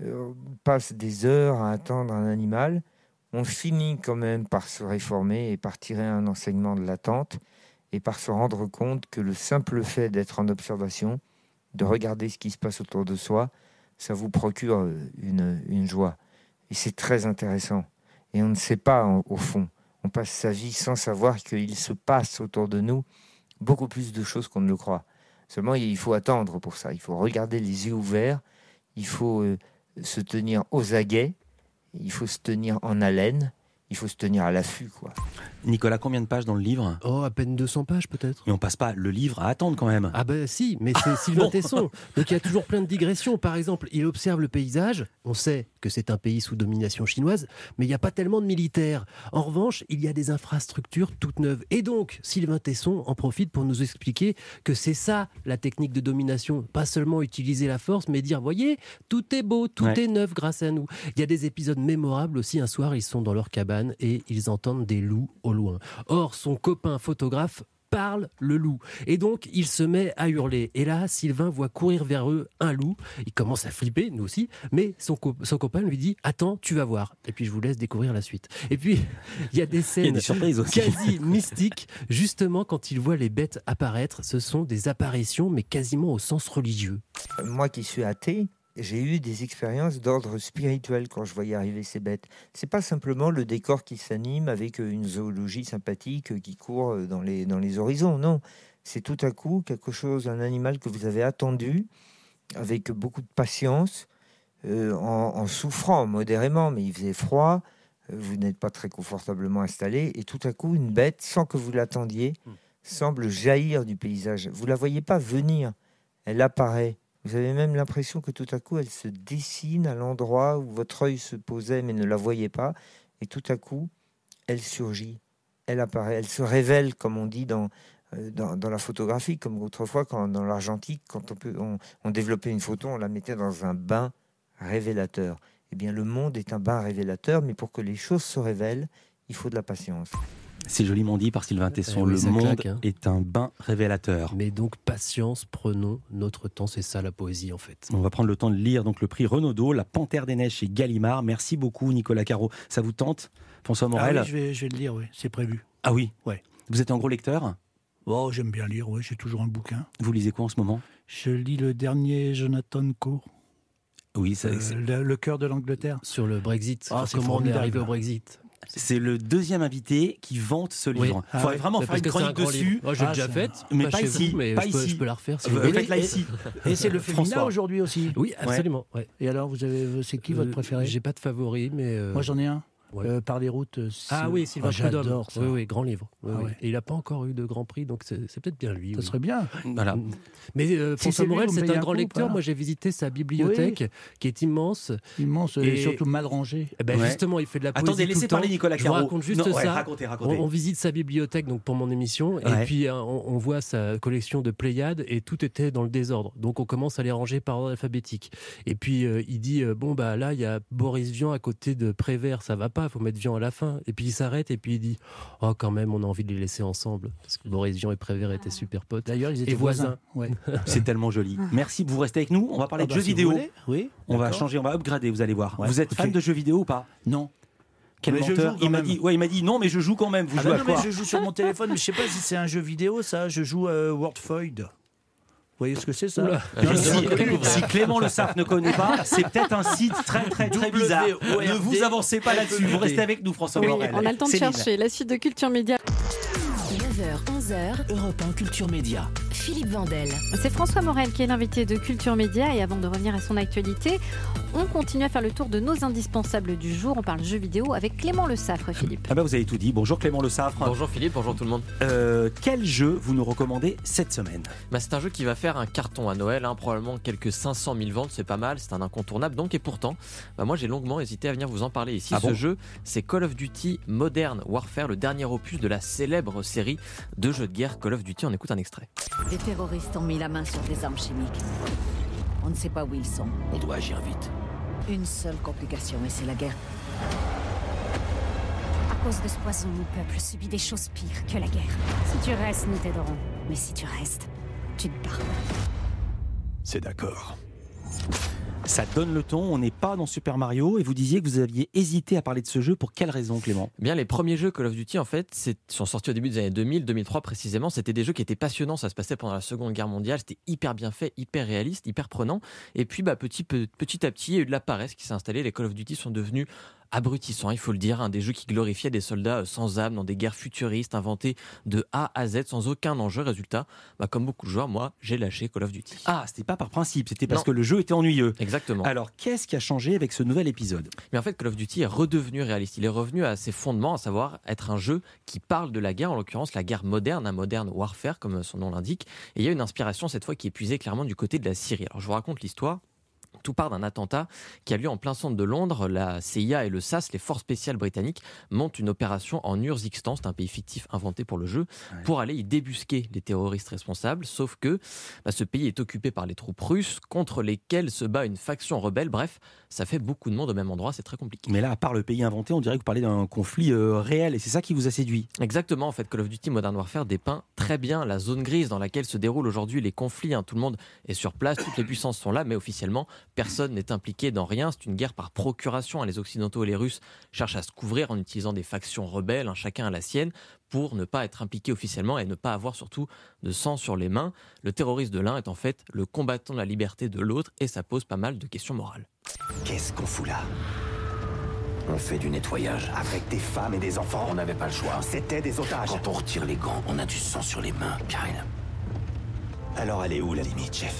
[SPEAKER 13] passe des heures à attendre un animal, on finit quand même par se réformer et par tirer un enseignement de l'attente et par se rendre compte que le simple fait d'être en observation, de regarder ce qui se passe autour de soi, ça vous procure une joie. Et c'est très intéressant. Et on ne sait pas, au fond. On passe sa vie sans savoir qu'il se passe autour de nous beaucoup plus de choses qu'on ne le croit. Seulement, il faut attendre pour ça. Il faut regarder les yeux ouverts. Il faut se tenir aux aguets. Il faut se tenir en haleine, il faut se tenir à l'affût, quoi.
[SPEAKER 3] Nicolas, combien de pages dans le livre ?
[SPEAKER 12] Oh, à peine 200 pages peut-être.
[SPEAKER 3] Mais on passe pas le livre à attendre quand même.
[SPEAKER 12] Ah ben si, mais c'est Sylvain Tesson. Donc il y a toujours plein de digressions. Par exemple, il observe le paysage. On sait que c'est un pays sous domination chinoise, mais il n'y a pas tellement de militaires. En revanche, il y a des infrastructures toutes neuves. Et donc, Sylvain Tesson en profite pour nous expliquer que c'est ça la technique de domination. Pas seulement utiliser la force, mais dire, voyez, tout est beau, tout est neuf grâce à nous. Il y a des épisodes mémorables aussi. Un soir, ils sont dans leur cabane et ils entendent des loups au loin. Or, son copain photographe parle le loup. Et donc, il se met à hurler. Et là, Sylvain voit courir vers eux un loup. Il commence à flipper, nous aussi, mais son copain lui dit « Attends, tu vas voir ». Et puis, je vous laisse découvrir la suite. Et puis, il y a des scènes quasi mystiques, justement, quand il voit les bêtes apparaître. Ce sont des apparitions, mais quasiment au sens religieux.
[SPEAKER 13] Moi qui suis athée, j'ai eu des expériences d'ordre spirituel quand je voyais arriver ces bêtes. C'est pas simplement le décor qui s'anime avec une zoologie sympathique qui court dans les horizons, non. C'est tout à coup quelque chose, un animal que vous avez attendu avec beaucoup de patience, en souffrant modérément, mais il faisait froid, vous n'êtes pas très confortablement installé, et tout à coup, une bête, sans que vous l'attendiez, semble jaillir du paysage. Vous la voyez pas venir, elle apparaît. Vous avez même l'impression que tout à coup, elle se dessine à l'endroit où votre œil se posait, mais ne la voyait pas. Et tout à coup, elle surgit, elle apparaît, elle se révèle, comme on dit dans la photographie, comme autrefois dans l'argentique, quand on développait une photo, on la mettait dans un bain révélateur. Eh bien, le monde est un bain révélateur, mais pour que les choses se révèlent, il faut de la patience.
[SPEAKER 3] C'est joliment dit par Sylvain Tesson. Le monde est un bain révélateur.
[SPEAKER 12] Mais donc, patience, prenons notre temps. C'est ça la poésie, en fait.
[SPEAKER 3] On va prendre le temps de lire donc le prix Renaudot, La Panthère des Neiges chez Gallimard. Merci beaucoup, Nicolas Caro. Ça vous tente, François Morel?
[SPEAKER 7] Oui, je vais le lire, oui. C'est prévu.
[SPEAKER 3] Ah oui?
[SPEAKER 7] Ouais.
[SPEAKER 3] Vous êtes un gros lecteur?
[SPEAKER 7] Oh, j'aime bien lire, oui. J'ai toujours un bouquin.
[SPEAKER 3] Vous lisez quoi en ce moment?
[SPEAKER 7] Je lis le dernier Jonathan Coe.
[SPEAKER 3] Oui,
[SPEAKER 7] le cœur de l'Angleterre.
[SPEAKER 12] Sur le Brexit.
[SPEAKER 7] Ah,
[SPEAKER 12] comment on est arrivé au Brexit.
[SPEAKER 3] C'est le deuxième invité qui vante ce livre. Il faudrait vraiment faire une chronique dessus.
[SPEAKER 12] Moi, j'ai déjà fait,
[SPEAKER 3] mais pas ici.
[SPEAKER 12] Mais je peux la refaire. Si vous
[SPEAKER 3] faites-la ici.
[SPEAKER 7] Et c'est le féminin aujourd'hui aussi.
[SPEAKER 12] Oui, absolument. Ouais.
[SPEAKER 7] Et alors, c'est qui votre préféré?
[SPEAKER 12] J'ai pas de favori, mais
[SPEAKER 7] moi j'en ai un. Ouais. Par les routes.
[SPEAKER 12] Ah oui, Sylvain Prudhomme.
[SPEAKER 7] J'adore ça.
[SPEAKER 12] Oui, grand livre. Ouais. Et il n'a pas encore eu de grand prix, donc c'est peut-être bien lui.
[SPEAKER 7] Ça serait bien.
[SPEAKER 3] Voilà.
[SPEAKER 12] Mais François Morel, c'est un grand lecteur. Moi, j'ai visité sa bibliothèque, qui est immense.
[SPEAKER 7] Immense et surtout mal rangée.
[SPEAKER 12] Justement, il fait de la poésie.
[SPEAKER 3] Attendez, laissez parler Nicolas Caro.
[SPEAKER 12] Je vous raconte juste ça.
[SPEAKER 3] Racontez.
[SPEAKER 12] On visite sa bibliothèque donc, pour mon émission, et puis on voit sa collection de Pléiades, et tout était dans le désordre. Donc on commence à les ranger par ordre alphabétique. Et puis il dit, là, il y a Boris Vian à côté de Prévert, ça va pas, il faut mettre Vian à la fin. Et puis il s'arrête et puis il dit quand même on a envie de les laisser ensemble parce que Boris Vian et Prévert étaient super potes.
[SPEAKER 7] D'ailleurs ils étaient voisins. Ouais.
[SPEAKER 3] C'est tellement joli. Merci, vous restez avec nous. On va parler de jeux vidéo.
[SPEAKER 7] Oui.
[SPEAKER 3] On va changer, on va upgrader, vous allez voir.
[SPEAKER 7] Ouais.
[SPEAKER 3] Vous êtes fan de jeux vidéo ou pas?
[SPEAKER 7] Non.
[SPEAKER 3] Quel menteur. Il m'a dit non mais je joue quand même. Vous jouez à quoi?
[SPEAKER 7] Je joue sur mon téléphone, mais je sais pas si c'est un jeu vidéo ça. Je joue World Void. Vous voyez ce que c'est ça?
[SPEAKER 3] Si Clément Le Saff ne connaît pas, c'est peut-être un site très bizarre. Ne vous avancez pas là-dessus, vous restez avec nous François Morel.
[SPEAKER 5] On a le temps de chercher la suite de Culture Média.
[SPEAKER 1] 9h, 11h,
[SPEAKER 2] Europe 1 Culture Média.
[SPEAKER 1] Philippe Vandel.
[SPEAKER 5] C'est François Morel qui est l'invité de Culture Média, et avant de revenir à son actualité, on continue à faire le tour de nos indispensables du jour. On parle jeux vidéo avec Clément Le Saffre, Philippe.
[SPEAKER 3] Vous avez tout dit. Bonjour Clément Le Saffre.
[SPEAKER 14] Bonjour Philippe, bonjour tout le monde.
[SPEAKER 3] Quel jeu vous nous recommandez cette semaine?
[SPEAKER 14] C'est un jeu qui va faire un carton à Noël, probablement quelques 500 000 ventes, c'est pas mal, c'est un incontournable donc, et pourtant, moi j'ai longuement hésité à venir vous en parler ici. Jeu, c'est Call of Duty Modern Warfare, le dernier opus de la célèbre série de jeux de guerre Call of Duty. On écoute un extrait.
[SPEAKER 15] Les terroristes ont mis la main sur des armes chimiques. On ne sait pas où ils sont.
[SPEAKER 2] On doit agir vite.
[SPEAKER 15] Une seule complication, et c'est la guerre.
[SPEAKER 16] À cause de ce poison, mon peuple subit des choses pires que la guerre. Si tu restes, nous t'aiderons. Mais si tu restes, tu te barres.
[SPEAKER 2] C'est d'accord.
[SPEAKER 3] Ça donne le ton, on n'est pas dans Super Mario, et vous disiez que vous aviez hésité à parler de ce jeu, pour quelle raison Clément?
[SPEAKER 14] Bien, les premiers jeux Call of Duty en fait sont sortis au début des années 2000, 2003 précisément. C'était des jeux qui étaient passionnants, ça se passait pendant la Seconde Guerre mondiale, c'était hyper bien fait, hyper réaliste, hyper prenant. Et puis petit à petit, il y a eu de la paresse qui s'est installée, les Call of Duty sont devenus abrutissants, il faut le dire, des jeux qui glorifiaient des soldats sans âme dans des guerres futuristes inventées de A à Z sans aucun enjeu. Résultat, comme beaucoup de joueurs, moi j'ai lâché Call of Duty.
[SPEAKER 3] Ah, c'était pas par principe, c'était parce que le jeu était ennuyeux.
[SPEAKER 14] Exactement.
[SPEAKER 3] Alors qu'est-ce qui a changé avec ce nouvel épisode?
[SPEAKER 14] Mais en fait, Call of Duty est redevenu réaliste, il est revenu à ses fondements, à savoir être un jeu qui parle de la guerre, en l'occurrence la guerre moderne, un modern warfare comme son nom l'indique, et il y a une inspiration cette fois qui est puisée clairement du côté de la Syrie. Alors je vous raconte l'histoire. Tout part d'un attentat qui a lieu en plein centre de Londres. La CIA et le SAS, les forces spéciales britanniques, montent une opération en Urzikstan, c'est un pays fictif inventé pour le jeu, pour aller y débusquer les terroristes responsables. Sauf que ce pays est occupé par les troupes russes contre lesquelles se bat une faction rebelle. Bref, ça fait beaucoup de monde au même endroit, c'est très compliqué.
[SPEAKER 3] Mais là, à part le pays inventé, on dirait que vous parlez d'un conflit réel et c'est ça qui vous a séduit.
[SPEAKER 14] Exactement, en fait, Call of Duty Modern Warfare dépeint très bien la zone grise dans laquelle se déroulent aujourd'hui les conflits. Tout le monde est sur place, toutes les puissances sont là, mais officiellement, personne n'est impliqué dans rien. C'est une guerre par procuration. Les Occidentaux et les Russes cherchent à se couvrir en utilisant des factions rebelles, chacun à la sienne, pour ne pas être impliqué officiellement et ne pas avoir surtout de sang sur les mains. Le terroriste de l'un est en fait le combattant de la liberté de l'autre et ça pose pas mal de questions morales.
[SPEAKER 2] Qu'est-ce qu'on fout là? On fait du nettoyage. Avec des femmes et des enfants, on n'avait pas le choix. C'était des otages. Quand on retire les gants, on a du sang sur les mains, Kyle. Alors elle est où la limite, chef?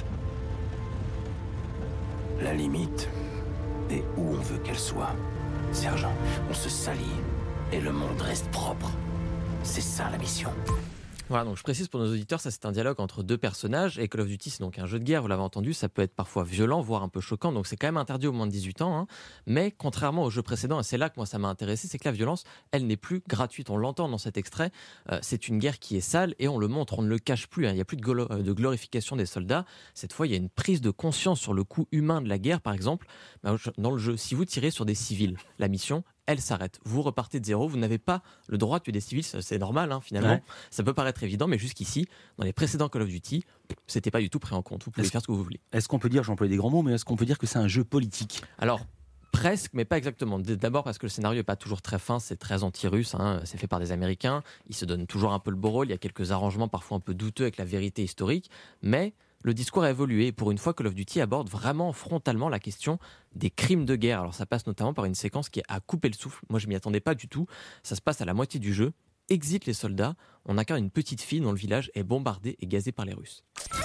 [SPEAKER 2] La limite est où on veut qu'elle soit. Sergent, on se salit et le monde reste propre. C'est ça la mission.
[SPEAKER 14] Voilà, donc je précise pour nos auditeurs, ça c'est un dialogue entre deux personnages et Call of Duty c'est donc un jeu de guerre, vous l'avez entendu, ça peut être parfois violent, voire un peu choquant, donc c'est quand même interdit aux moins de 18 ans, mais contrairement au jeu précédent, et c'est là que moi ça m'a intéressé, c'est que la violence, elle n'est plus gratuite, on l'entend dans cet extrait, c'est une guerre qui est sale et on le montre, on ne le cache plus, il n'y a plus de glorification des soldats, cette fois il y a une prise de conscience sur le coût humain de la guerre par exemple, dans le jeu, si vous tirez sur des civils, la mission, elle s'arrête. Vous repartez de zéro, vous n'avez pas le droit de tuer des civils, c'est normal finalement. Ouais. Ça peut paraître évident, mais jusqu'ici, dans les précédents Call of Duty, c'était pas du tout pris en compte. Vous pouvez faire ce que vous voulez.
[SPEAKER 3] Est-ce qu'on peut dire, j'emploie des grands mots, mais est-ce qu'on peut dire que c'est un jeu politique?
[SPEAKER 14] Alors, presque, mais pas exactement. D'abord parce que le scénario n'est pas toujours très fin, c'est très anti-russe, c'est fait par des Américains, ils se donnent toujours un peu le beau rôle, il y a quelques arrangements parfois un peu douteux avec la vérité historique, mais le discours a évolué et pour une fois Call of Duty aborde vraiment frontalement la question des crimes de guerre. Alors ça passe notamment par une séquence qui est à couper le souffle. Moi je m'y attendais pas du tout. Ça se passe à la moitié du jeu. Exit les soldats. On incarne une petite fille dont le village est bombardé et gazé par les Russes.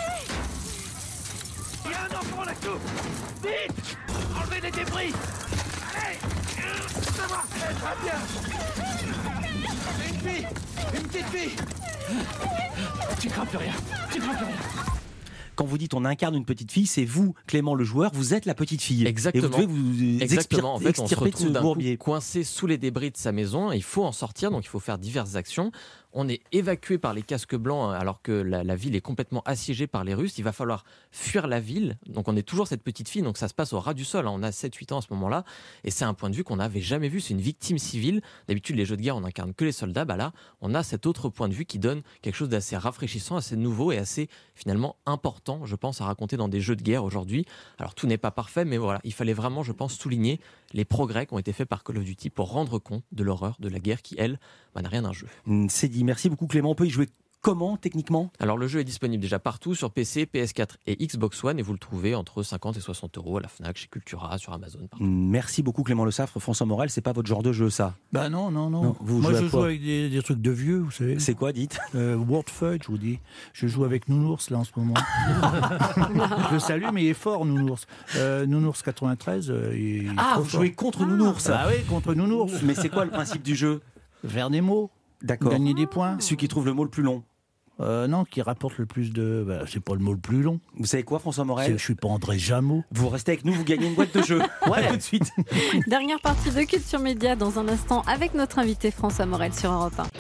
[SPEAKER 17] Il y a un enfant là-dessous! Vite! Enlevez les débris! Allez! Ça va! Très bien! Une fille! Une petite fille! Tu crains plus rien! Tu crains plus rien!
[SPEAKER 3] Quand vous dites on incarne une petite fille, c'est vous, Clément le joueur, vous êtes la petite fille.
[SPEAKER 14] Exactement.
[SPEAKER 3] Et vous devez vous
[SPEAKER 14] Exactement. En fait, on se retrouve d'un coup
[SPEAKER 3] bourbier.
[SPEAKER 14] Coincé sous les débris de sa maison. Il faut en sortir, donc il faut faire diverses actions. On est évacué par les casques blancs alors que la ville est complètement assiégée par les Russes. Il va falloir fuir la ville. Donc on est toujours cette petite fille, donc ça se passe au ras du sol. On a 7-8 ans à ce moment-là. Et c'est un point de vue qu'on n'avait jamais vu. C'est une victime civile. D'habitude, les jeux de guerre, on n'incarne que les soldats. Là, on a cet autre point de vue qui donne quelque chose d'assez rafraîchissant, assez nouveau et assez finalement important, je pense, à raconter dans des jeux de guerre aujourd'hui. Alors tout n'est pas parfait, mais voilà, il fallait vraiment, je pense, souligner les progrès qui ont été faits par Call of Duty pour rendre compte de l'horreur de la guerre qui, elle, n'a rien d'un jeu.
[SPEAKER 3] C'est dit. Merci beaucoup Clément. On peut y jouer comment techniquement?
[SPEAKER 14] Alors le jeu est disponible déjà partout sur PC, PS4 et Xbox One et vous le trouvez entre 50 et 60 € à la Fnac, chez Cultura, sur Amazon. Partout.
[SPEAKER 3] Merci beaucoup Clément Le Saffre. François Morel, c'est pas votre genre de jeu ça?
[SPEAKER 7] Bah non. Moi je joue avec des trucs de vieux, vous savez.
[SPEAKER 3] C'est quoi, dites?
[SPEAKER 7] World Fudge, je vous dis. Je joue avec Nounours là en ce moment. Je le salue, mais il est fort Nounours. Nounours 93.
[SPEAKER 3] Vous jouez contre Nounours?
[SPEAKER 7] Ah oui, contre Nounours.
[SPEAKER 3] Mais c'est quoi le principe du jeu?
[SPEAKER 7] Faire des mots.
[SPEAKER 3] D'accord.
[SPEAKER 7] Gagner des points.
[SPEAKER 3] Celui qui trouve le mot le plus long.
[SPEAKER 7] Non, qui rapporte le plus de... c'est pas le mot le plus long.
[SPEAKER 3] Vous savez quoi, François Morel?
[SPEAKER 7] Je suis pas André Jameau.
[SPEAKER 3] Vous restez avec nous, vous gagnez une boîte de jeu. Ouais, tout de suite.
[SPEAKER 5] Dernière partie de Culture Média dans un instant avec notre invité François Morel sur Europe 1.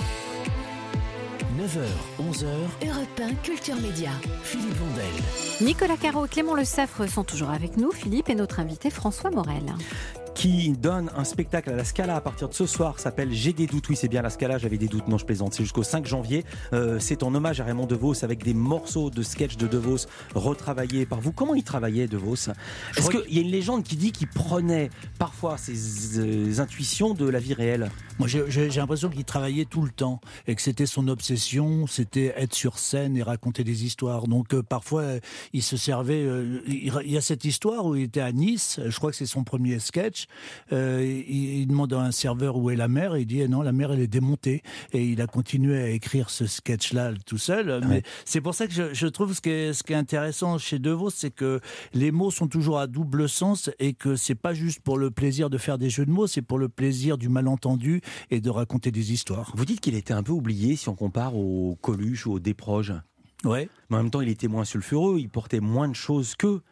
[SPEAKER 2] 9h, 11h,
[SPEAKER 1] Europe 1, Culture Média.
[SPEAKER 2] Philippe Vandel.
[SPEAKER 5] Nicolas Caro et Clément Le Saffre sont toujours avec nous. Philippe et notre invité François Morel.
[SPEAKER 3] Qui donne un spectacle à la Scala à partir de ce soir, s'appelle J'ai des doutes. Oui, c'est bien la Scala, j'avais des doutes, non je plaisante, c'est jusqu'au 5 janvier. C'est en hommage à Raymond DeVos avec des morceaux de sketch de DeVos retravaillés par vous. Comment il travaillait DeVos? Est-ce qu'il y a une légende qui dit qu'il prenait parfois ses intuitions de la vie réelle?
[SPEAKER 7] Moi j'ai l'impression qu'il travaillait tout le temps et que c'était son obsession, c'était être sur scène et raconter des histoires. Donc parfois il se servait, il y a cette histoire où il était à Nice, je crois que c'est son premier sketch. Il demande à un serveur où est la mer et il dit non, la mer elle est démontée, et il a continué à écrire ce sketch là tout seul. Mais c'est pour ça que je trouve ce qui est intéressant chez DeVos, c'est que les mots sont toujours à double sens et que c'est pas juste pour le plaisir de faire des jeux de mots, c'est pour le plaisir du malentendu et de raconter des histoires.
[SPEAKER 3] Vous dites qu'il était un peu oublié si on compare au Coluche ou au Desproges.
[SPEAKER 7] Ouais.
[SPEAKER 3] Mais en même temps, il était moins sulfureux, il portait moins de choses qu'eux.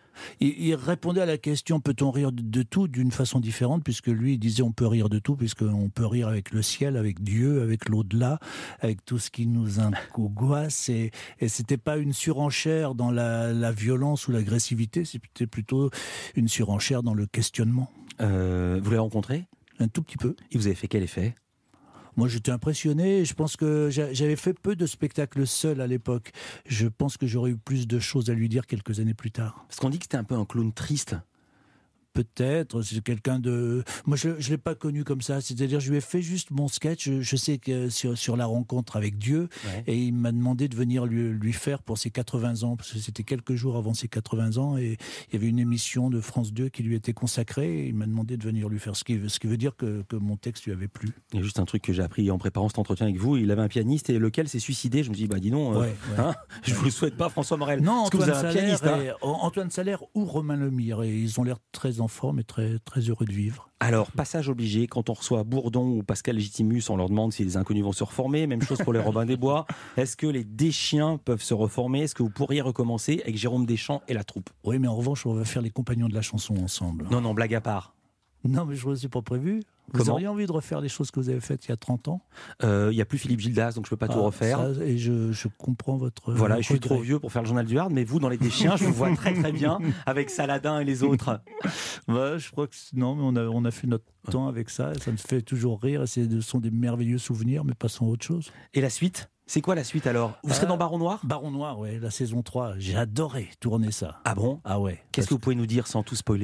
[SPEAKER 7] Il répondait à la question peut-on rire de tout d'une façon différente, puisque lui il disait on peut rire de tout, puisqu'on peut rire avec le ciel, avec Dieu, avec l'au-delà, avec tout ce qui nous angoisse, et c'était pas une surenchère dans la violence ou l'agressivité, c'était plutôt une surenchère dans le questionnement.
[SPEAKER 3] Vous l'avez rencontré ?
[SPEAKER 7] Un tout petit peu.
[SPEAKER 3] Et vous avez fait quel effet ?
[SPEAKER 7] Moi, j'étais impressionné. Je pense que j'avais fait peu de spectacles seul à l'époque. Je pense que j'aurais eu plus de choses à lui dire quelques années plus tard.
[SPEAKER 3] Parce qu'on dit que c'était un peu un clown triste.
[SPEAKER 7] Peut-être, c'est quelqu'un de... Moi, je ne l'ai pas connu comme ça. C'est-à-dire, je lui ai fait juste mon sketch. Je sais que sur la rencontre avec Dieu, et il m'a demandé de venir lui faire pour ses 80 ans, parce que c'était quelques jours avant ses 80 ans, et il y avait une émission de France 2 qui lui était consacrée, et il m'a demandé de venir lui faire, ce qui veut dire que mon texte lui avait plu.
[SPEAKER 3] Il y a juste un truc que j'ai appris en préparant cet entretien avec vous. Il avait un pianiste, et lequel s'est suicidé. Je me dis, dis donc, hein, je vous le souhaite pas, François Morel.
[SPEAKER 7] Non,
[SPEAKER 3] parce que vous avez un pianiste.
[SPEAKER 7] Antoine Salaire ou Romain Lemire, et ils ont l'air très en forme et très, très heureux de vivre.
[SPEAKER 3] Alors, passage obligé, quand on reçoit Bourdon ou Pascal Légitimus, on leur demande si les inconnus vont se reformer. Même chose pour les Robins des Bois. Est-ce que les Deschiens peuvent se reformer ? Est-ce que vous pourriez recommencer avec Jérôme Deschamps et la troupe ?
[SPEAKER 7] Oui, mais en revanche, on va faire les Compagnons de la chanson ensemble.
[SPEAKER 3] Non, blague à part.
[SPEAKER 7] Non, mais je ne vous ai pas prévu. Vous auriez envie de refaire les choses que vous avez faites il y a 30 ans ?
[SPEAKER 3] Il n'y a plus Philippe Gildas, donc je ne peux pas tout refaire.
[SPEAKER 7] Ça, et je comprends votre
[SPEAKER 3] Voilà,
[SPEAKER 7] regret.
[SPEAKER 3] je suis trop vieux pour faire le journal du Hard, mais vous, dans les Deschiens, je vous vois très très bien avec Saladin et les autres.
[SPEAKER 7] Je crois que non, mais on a fait notre temps avec ça, et ça me fait toujours rire, et ce sont des merveilleux souvenirs, mais passons à autre chose.
[SPEAKER 3] Et la suite ? C'est quoi la suite alors ? Vous serez dans Baron Noir ?
[SPEAKER 7] Baron Noir, oui, la saison 3. J'ai adoré tourner ça.
[SPEAKER 3] Ah bon ?
[SPEAKER 7] Ah ouais.
[SPEAKER 3] Qu'est-ce que vous pouvez nous dire sans tout spoiler ?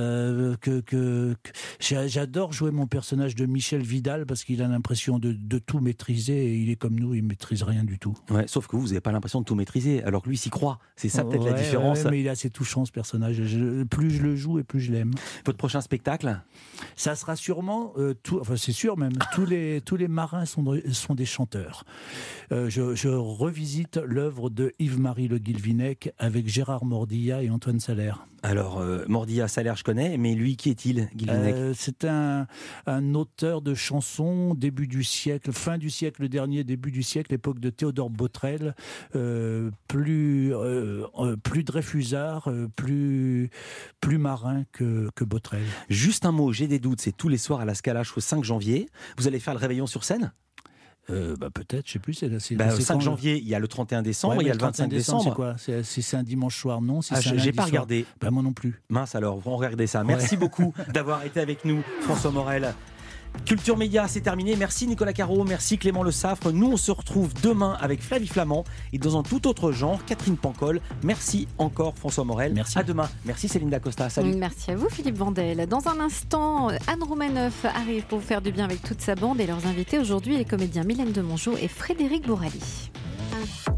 [SPEAKER 7] J'adore jouer mon personnage de Michel Vidal parce qu'il a l'impression de tout maîtriser, et il est comme nous, il maîtrise rien du tout.
[SPEAKER 3] Ouais, sauf que vous n'avez pas l'impression de tout maîtriser, alors que lui s'y croit. C'est ça peut-être la différence.
[SPEAKER 7] Ouais, mais il est assez touchant ce personnage. Plus je le joue et plus je l'aime.
[SPEAKER 3] Votre prochain spectacle ?
[SPEAKER 7] Ça sera sûrement, c'est sûr même, tous les marins sont des chanteurs. Je revisite l'œuvre de Yves-Marie Le Guilvinec avec Gérard Mordillat et Antoine Salaire.
[SPEAKER 3] Alors, Mordillat, Salaire, je connais, mais lui, qui est-il, Guilvinec ?
[SPEAKER 7] C'est un auteur de chansons, début du siècle, fin du siècle dernier, début du siècle, époque de Théodore Botrel, plus Dreyfusard, plus marin que Botrel.
[SPEAKER 3] Juste un mot, j'ai des doutes, c'est tous les soirs à la Scala au 5 janvier. Vous allez faire le réveillon sur scène ?
[SPEAKER 7] Peut-être, je sais plus. C'est
[SPEAKER 3] 5 janvier, il y a le 31 décembre, il y a le 25 décembre.
[SPEAKER 7] C'est quoi ? Si c'est un dimanche soir, non. Si c'est un
[SPEAKER 3] j'ai pas regardé.
[SPEAKER 7] Moi non plus.
[SPEAKER 3] Mince alors, on regardez ça. Merci beaucoup d'avoir été avec nous, François Morel. Culture Média, c'est terminé. Merci Nicolas Caro, merci Clément Le Saffre. Nous, on se retrouve demain avec Flavie Flamand et dans un tout autre genre, Catherine Pancol. Merci encore François Morel.
[SPEAKER 7] Merci.
[SPEAKER 3] À demain. Merci Céline Dacosta. Salut.
[SPEAKER 5] Merci à vous Philippe Vandel. Dans un instant, Anne Romanoff arrive pour vous faire du bien avec toute sa bande et leurs invités aujourd'hui, les comédiens Mylène de Mongeau et Frédéric Bourali.